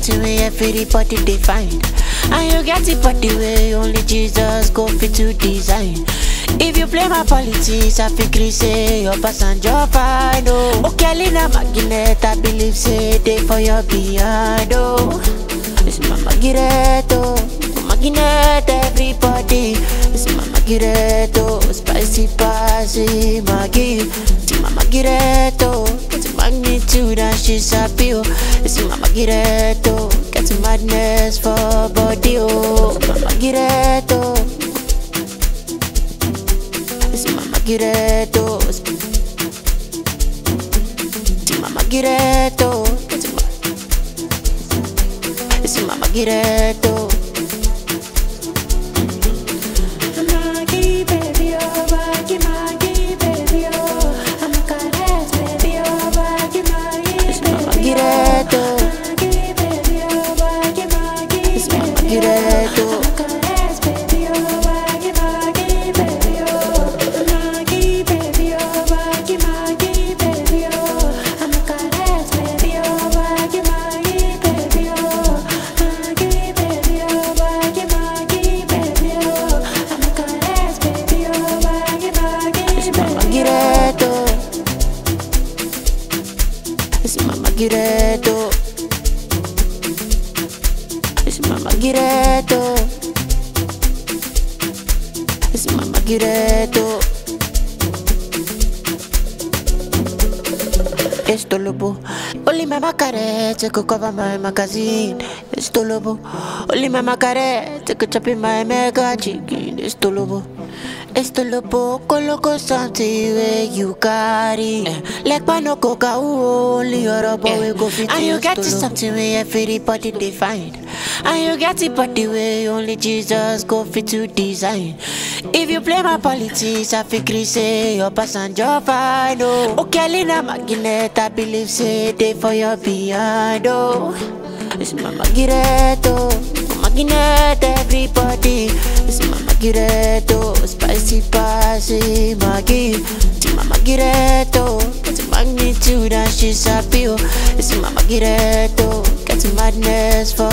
something where everybody they find. And you get it body way only Jesus go fit to design. If you play my politics, I think say your passenger fine. Oh, okay, Lina Magnet, I believe say they for your behind. Oh, it's Mama Giretto, Magnet, everybody. It's Mama Giretto, spicy passy Maggie. It's Mama Giretto, it's magnitude and she's happy. Oh, it's Mama Giretto, get madness for body. Oh, Mama Giretto. Mama Giretto, Mama Giretto, it's Mama Giretto. Maggie, baby, oh, Maggie, baby, oh, I'm a caress, baby, oh, Maggie, it's Mama Giretto. Maggie, baby, oh, Maggie, it's Mama Giretto. It's Mama Giretto. It's Mama Giretto. It's Mama Giretto. Esto lobo. Only Mama Carette could cover my magazine. Esto lobo. Only Mama Carette could chop in my mega chicken. Esto lobo. Esto lobo, coloco something where you carry. Like pano coca, only your boy go fit. And you get to something where everybody they find. And you get it body way only Jesus go fit to design. If you play my politics, I think say your passenger fine. Oh, okay, Lina Magnet, I believe say they for your behind. Oh, it's Mama Giretto, Magnet, everybody. It's Mama Giretto, spicy passy Maggie. It's Mama Giretto, it's magnitude and she's happy. It's Mama Giretto, get madness for